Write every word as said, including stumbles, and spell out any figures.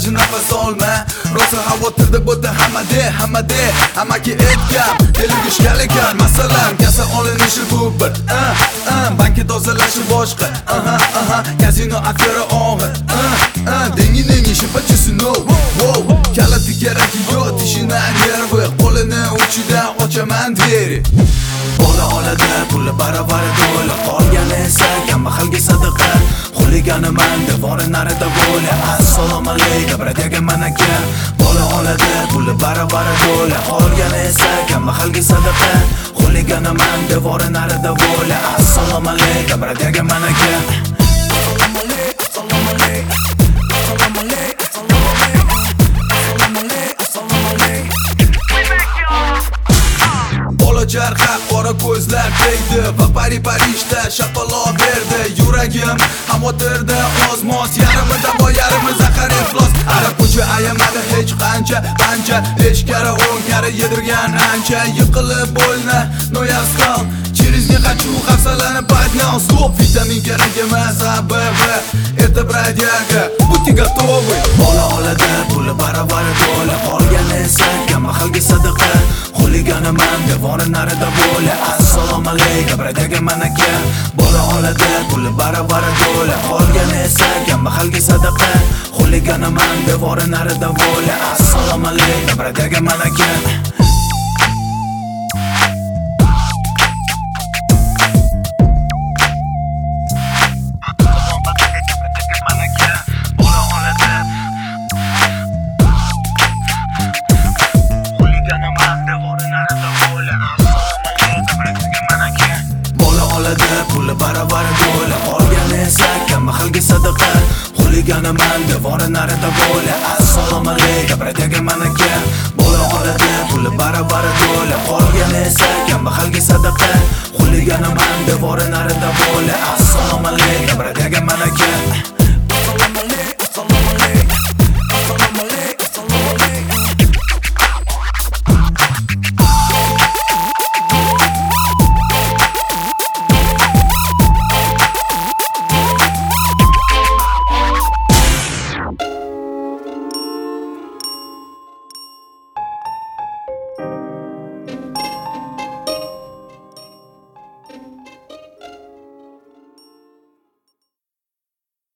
даже nafas olma. Rosa xavotirda bo'ldi hammade, hammade. Amaki aytgan, dilim ishgal ekan. Masalan, kasa olinishi bu bir uh, uh, banki tozalashi boshqa. Aha, aha, kazino afera og'ir. Uh, uh, dengi dengi shipachisi no. Wow, kalati kerak yo'q, tishini nervi, qo'lini uchidan ochaman deri. Bola oladi, puli baravar do'la, qolgani esa kambag'alga sadaqa. Xuliganaman, devori narida bo'la. Assalomu alaykum, brataga manaka. Bola oladi, puli baravar do'la, qolgani esa kambag'alga sadaqa. Xuliganaman, devori narida bo'la. Assalomu alaykum, brataga manaka. Assalomu alaykum, assalomu alaykum. Assalomu alaykum, assalomu alaykum. Assalomu alaykum, assalomu alaykum. Bola jarqa, qora ko'zlar tegdi va pari parishda shapaloq berdi. Yuragim xavotirda ozmos, yarmida boy, yarmi zahar iflos. Arab ko'cha ayamadi hech qancha, qancha eshkara o'n kara yedirgan ancha. Yiqilib bo'lna, noyaskal через не хочу, hafsalani поднял. Стоп, vitamin kerak emas, ABV это бродяга, будьте готовы. Bola oladi, puli baravar do'la, qolgani esa kambag'alga sadaqa. Xuliganaman, devori narida bo'la. Assalomu alaykum, brataga manaka. Bola oladi, puli baravar do'la, qolgani esa kambag'alga sadaqa. Xuliganaman, devori narida bo'la. Assalomu alaykum, brataga manaka. Puli baravar do'la, qolgani esa kambag'alga sadaqa. Xuliganaman, devori narida bo'la. Assalomu alaykum, brataga manaka. Bola oladi, puli baravar do'la, qolgani esa kambag'alga sadaqa. Xuliganaman, devori narida bo'la. Assalomu alaykum, brataga manaka.